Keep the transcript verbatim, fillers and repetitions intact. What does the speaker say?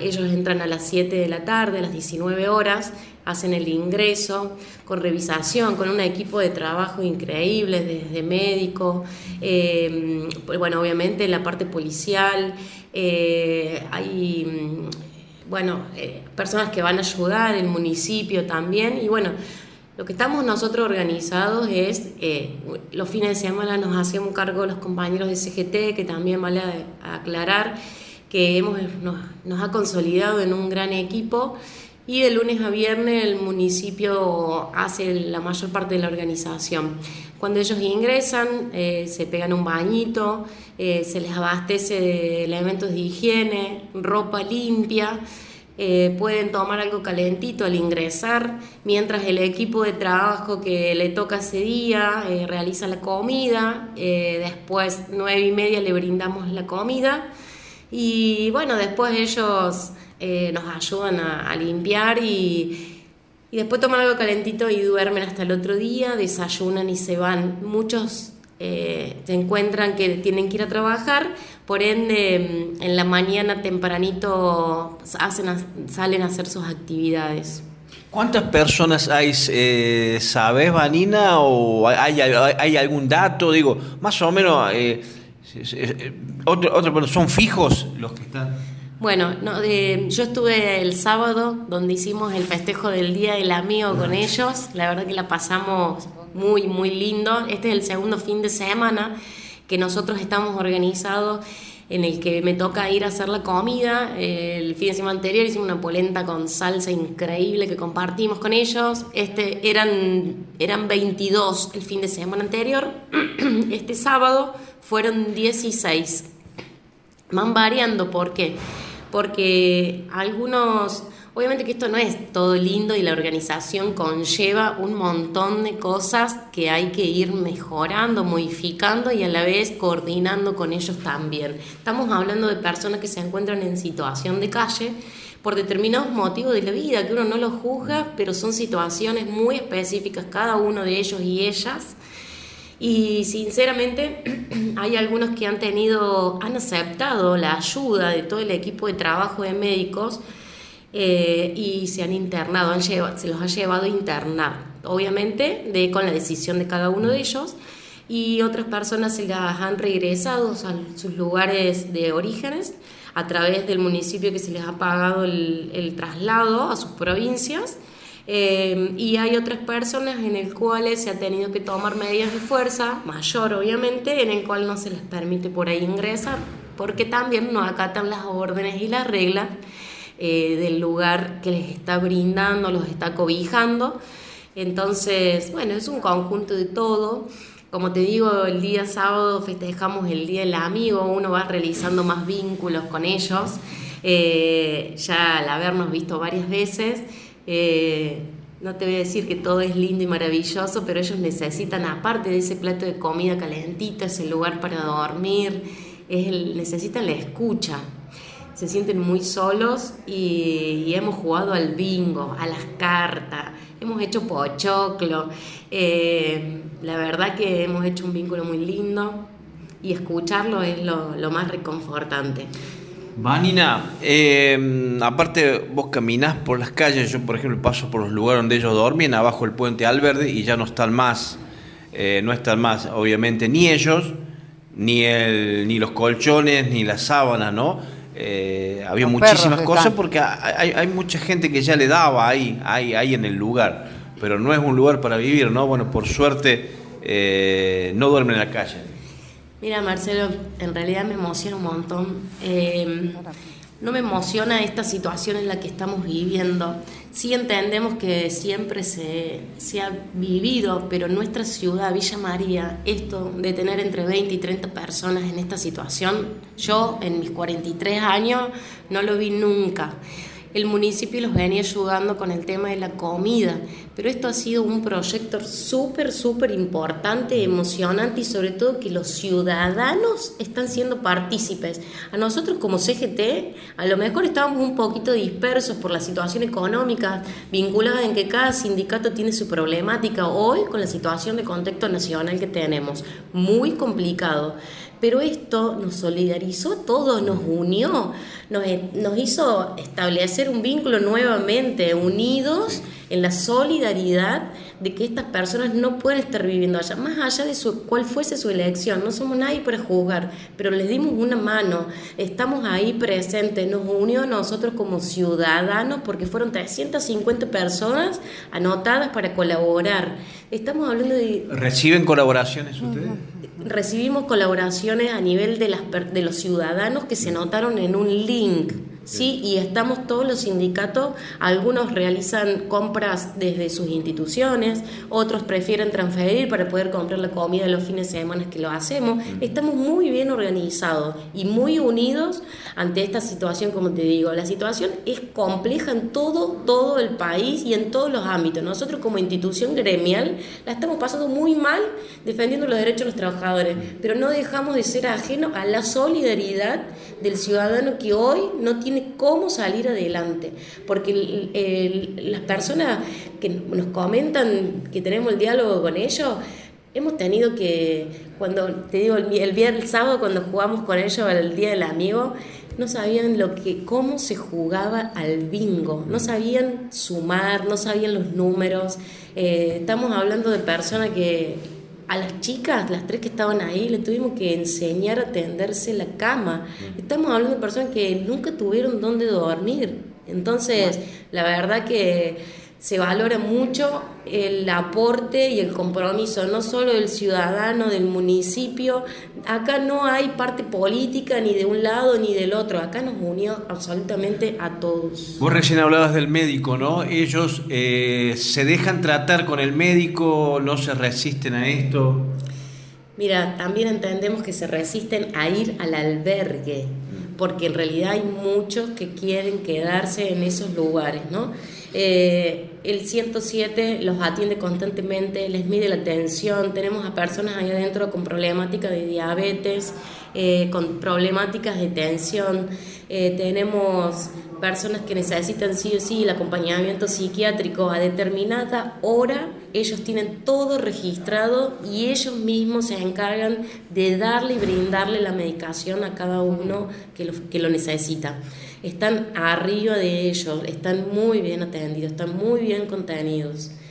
ellos entran a las siete de la tarde, a las diecinueve horas, hacen el ingreso con revisación, con un equipo de trabajo increíble, desde médico, eh, bueno, obviamente la parte policial, eh, hay, bueno, eh, personas que van a ayudar, el municipio también, y bueno, lo que estamos nosotros organizados es, eh, los fines de semana nos hacemos cargo los compañeros de C G T, que también vale a, a aclarar que hemos, nos, nos ha consolidado en un gran equipo, y de lunes a viernes el municipio hace la mayor parte de la organización. Cuando ellos ingresan, eh, se pegan un bañito, eh, se les abastece de elementos de higiene, ropa limpia, eh, pueden tomar algo calentito al ingresar, mientras el equipo de trabajo que le toca ese día eh, realiza la comida, eh, después nueve y media le brindamos la comida, y bueno, después ellos eh, nos ayudan a, a limpiar y, y después toman algo calentito y duermen hasta el otro día, desayunan y se van. Muchos eh, se encuentran que tienen que ir a trabajar, por ende en la mañana tempranito hacen, salen a hacer sus actividades. ¿Cuántas personas hay, eh, sabes, Vanina, o hay, hay, hay algún dato? Digo, más o menos, eh, otro, otro, ¿son fijos los que están? Bueno, no, eh, yo estuve el sábado donde hicimos el festejo del Día del Amigo con ellos, la verdad que la pasamos muy, muy lindo. Este es el segundo fin de semana que nosotros estamos organizados, en el que me toca ir a hacer la comida. El fin de semana anterior hicimos una polenta con salsa increíble que compartimos con ellos. Este eran, eran veintidós el fin de semana anterior. Este sábado fueron dieciséis. Van variando, ¿por qué? Porque algunos, obviamente que esto no es todo lindo y la organización conlleva un montón de cosas que hay que ir mejorando, modificando y a la vez coordinando con ellos también. Estamos hablando de personas que se encuentran en situación de calle por determinados motivos de la vida, que uno no los juzga, pero son situaciones muy específicas cada uno de ellos y ellas. Y sinceramente hay algunos que han tenido, han aceptado la ayuda de todo el equipo de trabajo de médicos eh, y se han internado, han llevado, se los ha llevado a internar, obviamente de, con la decisión de cada uno de ellos, y otras personas se las han regresado a sus lugares de orígenes a través del municipio que se les ha pagado el, el traslado a sus provincias. Eh, y hay otras personas en el cuales se ha tenido que tomar medidas de fuerza mayor, obviamente, en el cual no se les permite por ahí ingresar, porque también no acatan las órdenes y las reglas eh, del lugar que les está brindando, los está cobijando. Entonces, bueno, es un conjunto de todo. Como te digo, el día sábado festejamos el Día del Amigo, uno va realizando más vínculos con ellos, eh, ya al habernos visto varias veces. Eh, no te voy a decir que todo es lindo y maravilloso, pero ellos necesitan, aparte de ese plato de comida calentito, ese lugar para dormir, es el, necesitan la escucha. Se sienten muy solos y, y hemos jugado al bingo, a las cartas, hemos hecho pochoclo. Eh, la verdad que hemos hecho un vínculo muy lindo y escucharlo es lo, lo más reconfortante. Vanina, eh, aparte vos caminás por las calles, yo por ejemplo paso por los lugares donde ellos dormían, abajo del puente Alverde, y ya no están más, eh, no están más obviamente ni ellos, ni, el, ni los colchones, ni las sábanas, ¿no? Eh, había los muchísimas cosas están. Porque hay, hay mucha gente que ya le daba ahí, ahí, ahí en el lugar, pero no es un lugar para vivir, ¿no? Bueno, por suerte eh, no duermen en la calle. Mira, Marcelo, en realidad me emociona un montón. Eh, no me emociona esta situación en la que estamos viviendo. Sí entendemos que siempre se, se ha vivido, pero en nuestra ciudad, Villa María, esto de tener entre veinte y treinta personas en esta situación, yo en mis cuarenta y tres años no lo vi nunca. El municipio los venía ayudando con el tema de la comida, pero esto ha sido un proyecto súper, súper importante, emocionante, y sobre todo que los ciudadanos están siendo partícipes. A nosotros como C G T, a lo mejor estábamos un poquito dispersos por la situación económica, vinculada en que cada sindicato tiene su problemática hoy con la situación de contexto nacional que tenemos, muy complicado. Pero esto nos solidarizó a todos, nos unió, nos, nos hizo establecer un vínculo nuevamente, unidos en la solidaridad de que estas personas no pueden estar viviendo allá, más allá de su, cuál fuese su elección. No somos nadie para juzgar, pero les dimos una mano, estamos ahí presentes, nos unió a nosotros como ciudadanos, porque fueron trescientas cincuenta personas anotadas para colaborar. Estamos hablando de... ¿Reciben colaboraciones ustedes? Recibimos colaboraciones a nivel de, las, de los ciudadanos que se anotaron en un link. Sí, y estamos todos los sindicatos, algunos realizan compras desde sus instituciones, otros prefieren transferir para poder comprar la comida de los fines de semana que lo hacemos. Estamos muy bien organizados y muy unidos ante esta situación, como te digo. La situación es compleja en todo, todo el país y en todos los ámbitos. Nosotros como institución gremial la estamos pasando muy mal defendiendo los derechos de los trabajadores, pero no dejamos de ser ajenos a la solidaridad del ciudadano que hoy no tiene cómo salir adelante, porque el, el, las personas que nos comentan que tenemos el diálogo con ellos, hemos tenido que, cuando te digo el, el viernes, el sábado cuando jugamos con ellos el día del amigo, no sabían lo que, cómo se jugaba al bingo, no sabían sumar, no sabían los números. Eh, estamos hablando de personas que a las chicas, las tres que estaban ahí, le tuvimos que enseñar a tenderse la cama. Estamos hablando de personas que nunca tuvieron dónde dormir. Entonces, la verdad que se valora mucho el aporte y el compromiso, no solo del ciudadano, del municipio. Acá no hay parte política ni de un lado ni del otro. Acá nos unió absolutamente a todos. Vos recién hablabas del médico, ¿no? Ellos eh, se dejan tratar con el médico, no se resisten a esto. Mira, también entendemos que se resisten a ir al albergue, porque en realidad hay muchos que quieren quedarse en esos lugares, ¿no? Eh, el ciento siete los atiende constantemente, les mide la tensión. Tenemos a personas ahí adentro con problemáticas de diabetes, eh, con problemáticas de tensión. Eh, tenemos personas que necesitan sí o sí el acompañamiento psiquiátrico a determinada hora. Ellos tienen todo registrado y ellos mismos se encargan de darle y brindarle la medicación a cada uno que lo, que lo necesita. Están arriba de ellos, están muy bien atendidos, están muy bien contenidos.